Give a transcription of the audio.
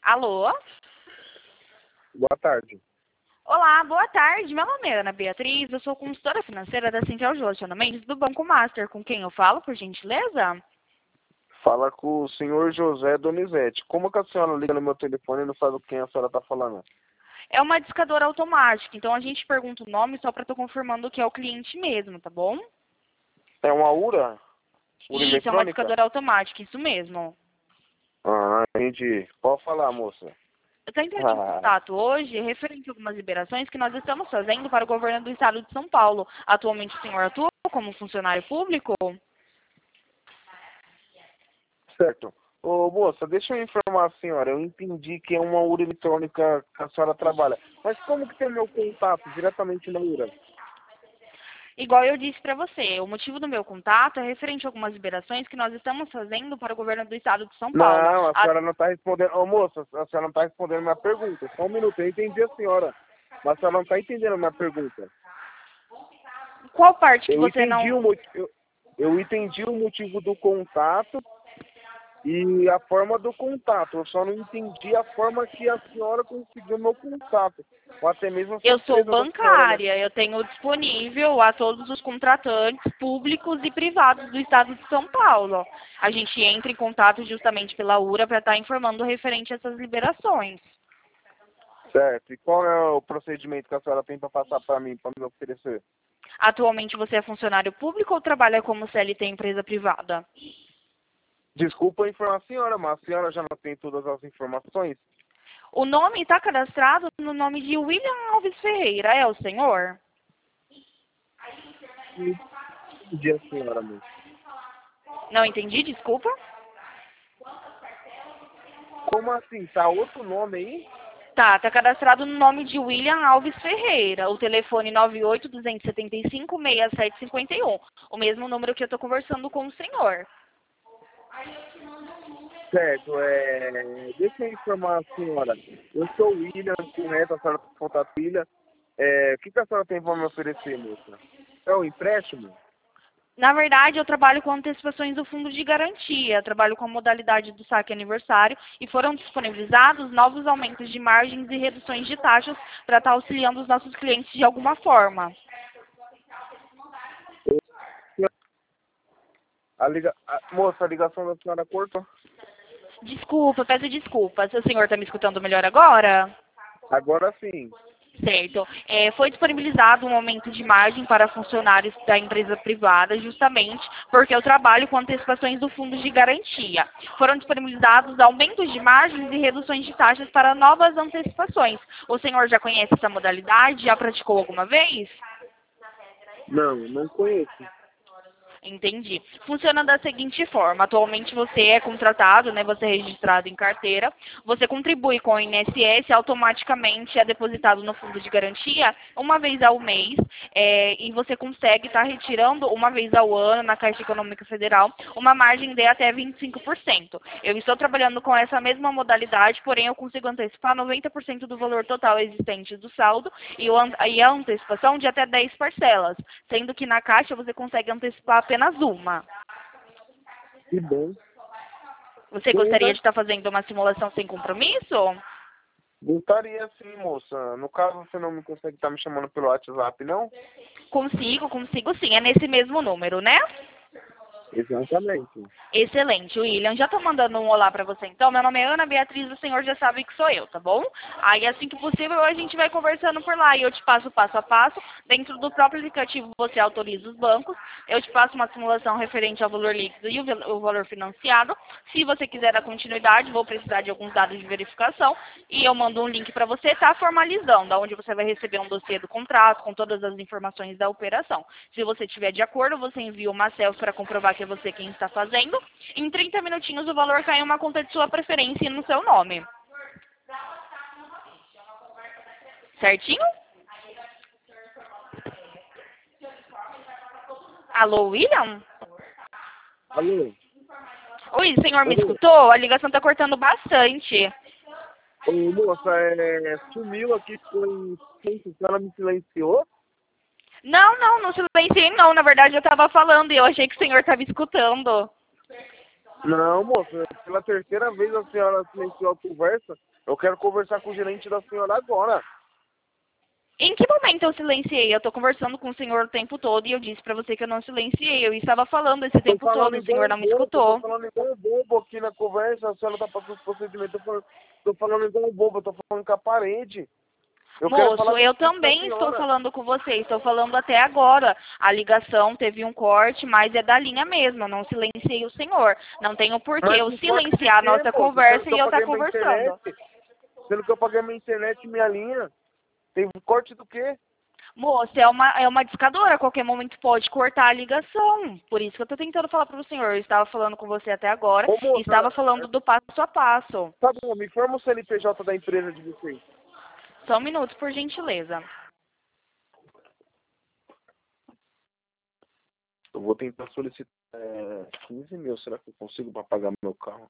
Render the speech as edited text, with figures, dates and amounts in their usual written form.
Alô? Boa tarde. Olá, boa tarde. Meu nome é Ana Beatriz, eu sou consultora financeira da Central de Relacionamentos do Banco Master. Com quem eu falo, por gentileza? Fala com o senhor José Donizete. Como que a senhora liga no meu telefone e não sabe quem a senhora está falando? É uma discadora automática, então a gente pergunta o nome só para estar confirmando que é o cliente mesmo, tá bom? É uma URA? URA Isso, é uma eletrônica? discadora automática, isso mesmo. Ah, entendi. Pode falar, moça. Eu estou entrando em Ah, contato hoje referente a algumas liberações que nós estamos fazendo para o governo do estado de São Paulo. Atualmente o senhor atua como funcionário público? certo. Ô, moça, deixa eu informar a senhora. Eu entendi que é uma URA eletrônica que a senhora trabalha. Mas como que tem meu contato diretamente na URA? Igual eu disse para você, o motivo do meu contato é referente a algumas liberações que nós estamos fazendo para o governo do estado de São Paulo. Não, a senhora não está respondendo. Ô, moça, a senhora não está respondendo a minha pergunta. Só um minuto, eu entendi a senhora. Mas a senhora não está entendendo a minha pergunta. Qual parte que Eu você entendi não... eu entendi o motivo do contato e a forma do contato. Eu só não entendi a forma que a senhora conseguiu meu contato. Ou até mesmo a Eu sou surpresa da senhora, né? bancária, eu tenho disponível a todos os contratantes públicos e privados do estado de São Paulo. A gente entra em contato justamente pela URA para estar informando referente a essas liberações. Certo. E qual é o procedimento que a senhora tem para passar para mim, para me oferecer? Atualmente você é funcionário público ou trabalha como CLT empresa privada? Desculpa informar a senhora, mas a senhora já não tem todas as informações? O nome está cadastrado no nome de William Alves Ferreira, é o senhor? Não entendi a senhora, mesmo. Não entendi, desculpa. Como assim? Tá outro nome aí? Tá cadastrado no nome de William Alves Ferreira. O telefone 98-275-6751. O mesmo número que eu estou conversando com o senhor. Certo, deixa eu informar a senhora. Eu sou o William, correto, a senhora tem contato filha. O que a senhora tem para me oferecer, moça? É um empréstimo? Na verdade, eu trabalho com antecipações do fundo de garantia. Trabalho com a modalidade do saque aniversário e foram disponibilizados novos aumentos de margens e reduções de taxas para estar auxiliando os nossos clientes de alguma forma. Moça, a ligação da senhora cortou? Desculpa, peço desculpas. O senhor está me escutando melhor agora? Agora sim. Certo. Foi disponibilizado um aumento de margem para funcionários da empresa privada, justamente porque eu trabalho com antecipações do fundo de garantia. Foram disponibilizados aumentos de margens e reduções de taxas para novas antecipações. O senhor já conhece essa modalidade? Já praticou alguma vez? Não conheço. Entendi. Funciona da seguinte forma: atualmente você é contratado, né? Você é registrado em carteira, você contribui com o INSS, automaticamente é depositado no fundo de garantia uma vez ao mês, e você consegue estar retirando uma vez ao ano na Caixa Econômica Federal uma margem de até 25%. Eu estou trabalhando com essa mesma modalidade, porém eu consigo antecipar 90% do valor total existente do saldo e a antecipação de até 10 parcelas, sendo que na Caixa você consegue antecipar apenas uma. Que bom. Você gostaria de estar fazendo uma simulação sem compromisso? Gostaria sim, moça. No caso, você não me consegue estar me chamando pelo WhatsApp, não? Consigo sim. É nesse mesmo número, né? Exatamente. Excelente, William. Já tô mandando um olá pra você então. Meu nome é Ana Beatriz, o senhor já sabe que sou eu, tá bom? Aí assim que possível a gente vai conversando por lá e eu te passo passo a passo. Dentro do próprio aplicativo você autoriza os bancos. Eu te passo uma simulação referente ao valor líquido e o valor financiado. Se você quiser dar continuidade, vou precisar de alguns dados de verificação e eu mando um link para você, tá formalizando, onde você vai receber um dossiê do contrato com todas as informações da operação. Se você tiver de acordo, você envia uma selfie para comprovar que é você quem está fazendo. Em 30 minutinhos o valor cai em uma conta de sua preferência e no seu nome. Certinho? Alô, William? Alô? Oi, o senhor me Alô? escutou? A ligação está cortando bastante. Ô, moça, sumiu aqui, ficou em silêncio, a senhora me silenciou? Não silenciei não. Na verdade eu estava falando e eu achei que o senhor estava escutando. Não, moça, pela terceira vez a senhora silenciou a conversa. Eu quero conversar com o gerente da senhora agora. Em que momento eu silenciei? Eu tô conversando com o senhor o tempo todo e eu disse pra você que eu não silenciei. Eu estava falando esse Tô tempo todo, falando o igual senhor um não me bobo, tô escutou. falando igual um bobo aqui na conversa, a senhora tá passando os procedimentos, tô falando igual um bobo, eu tô falando com a parede. Eu quero falar Moço, com eu a também estou senhora. falando com você, estou falando até agora. A ligação teve um corte, mas é da linha mesmo, eu não silenciei o senhor. Não tenho por que Mas eu um corte de silenciar a quê, nossa moço? Sendo conversa que e eu eu estar paguei minha conversando. internet, sendo que eu paguei minha internet e minha linha. Tem um corte do quê? Moço, é uma discadora, a qualquer momento pode cortar a ligação. Por isso que eu estou tentando falar para o senhor. Eu estava falando com você até agora Ô, e estava moça, falando do passo a passo. tá bom, me informa o CNPJ da empresa de vocês. Só um minuto, por gentileza. Eu vou tentar solicitar 15 mil. Será que eu consigo para pagar meu carro?